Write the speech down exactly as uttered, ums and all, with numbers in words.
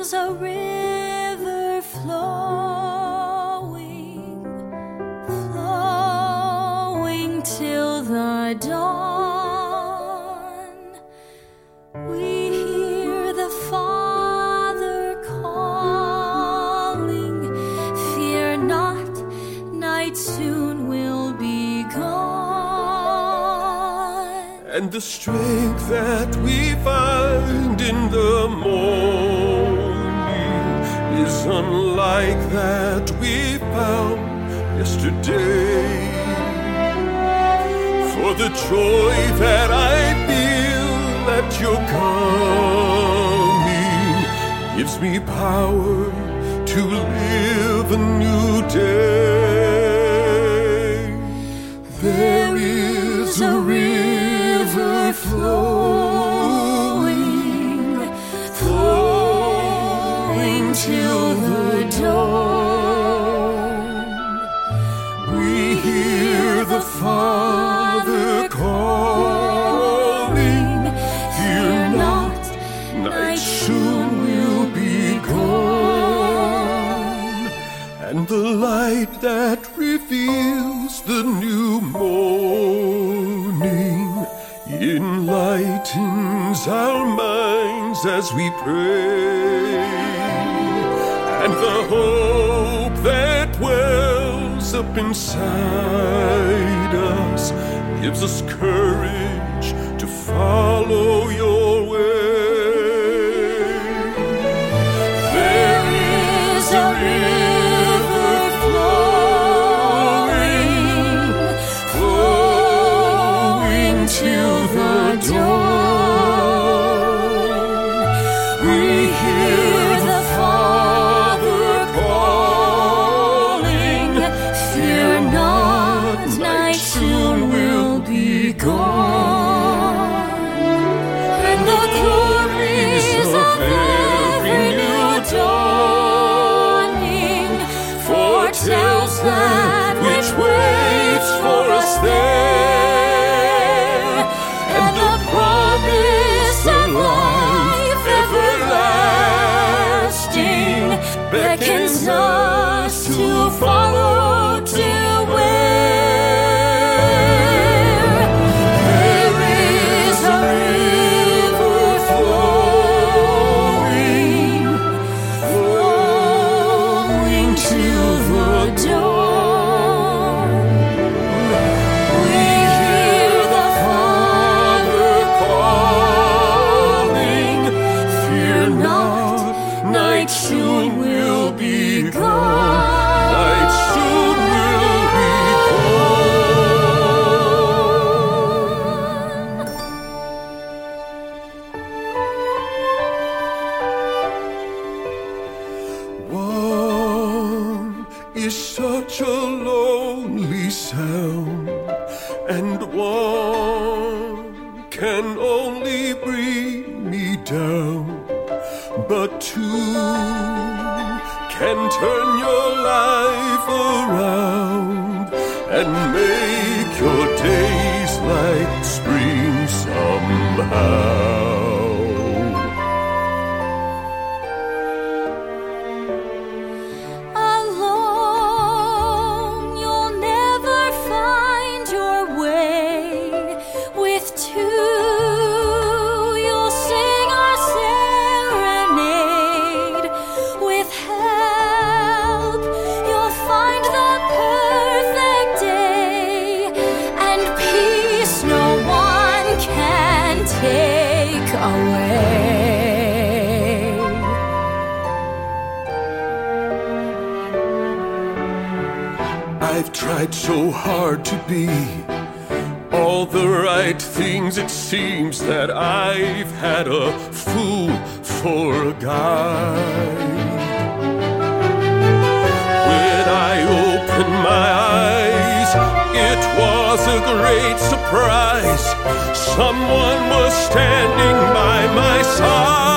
is a river flowing, flowing till the dawn. We hear the Father calling, fear not, night soon will be gone. And the strength that we find in the morning is unlike that we found yesterday. For the joy that I feel at your coming gives me power to live a new day. There is a river flowing, flowing till the dawn. We hear the Father calling, fear not, night soon will be gone. And the light that reveals the new morning enlightens our minds as we pray. And the hope that wells up inside us gives us courage to follow your way. There is a river flowing, flowing till the dawn. We hear the Father calling, fear not, night soon will be gone. And the glories of every new dawning foretells that which waits for us there. And the promise of life everlasting beckons us to follow to where there is a river flowing, flowing till the dawn. We hear the Father calling, fear not, night soon will be gone. Night soon will be gone. One is such a lonely sound, and one can only bring me down. But two can turn your life around and make your days like spring somehow. Alone, you'll never find your way. With two, you'll sing our serenade. With help, you'll find the perfect day, and peace no one can take away. I've tried so hard to be all the right things. It seems that I've had a fool for a guide. When I opened my eyes, it was a great surprise. Someone was standing by my side.